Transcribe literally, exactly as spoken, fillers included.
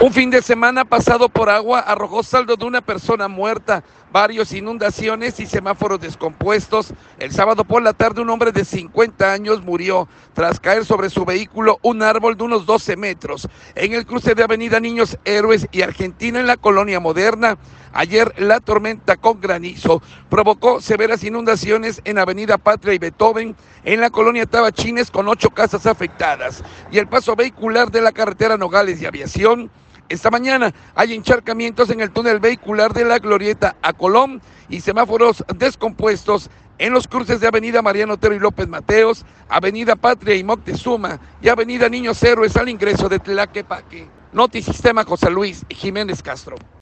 Un fin de semana pasado por agua arrojó saldo de una persona muerta, varias inundaciones y semáforos descompuestos. El sábado por la tarde un hombre de cincuenta años murió tras caer sobre su vehículo un árbol de unos doce metros en el cruce de Avenida Niños Héroes y Argentina en la Colonia Moderna. Ayer la tormenta con granizo provocó severas inundaciones en Avenida Patria y Beethoven, en la Colonia Tabachines, con ocho casas afectadas, y el paso vehicular de la carretera Nogales y Aviación. Esta mañana hay encharcamientos en el túnel vehicular de la Glorieta a Colón y semáforos descompuestos en los cruces de Avenida Mariano Otero y López Mateos, Avenida Patria y Moctezuma y Avenida Niños Héroes al ingreso de Tlaquepaque. Notisistema, José Luis Jiménez Castro.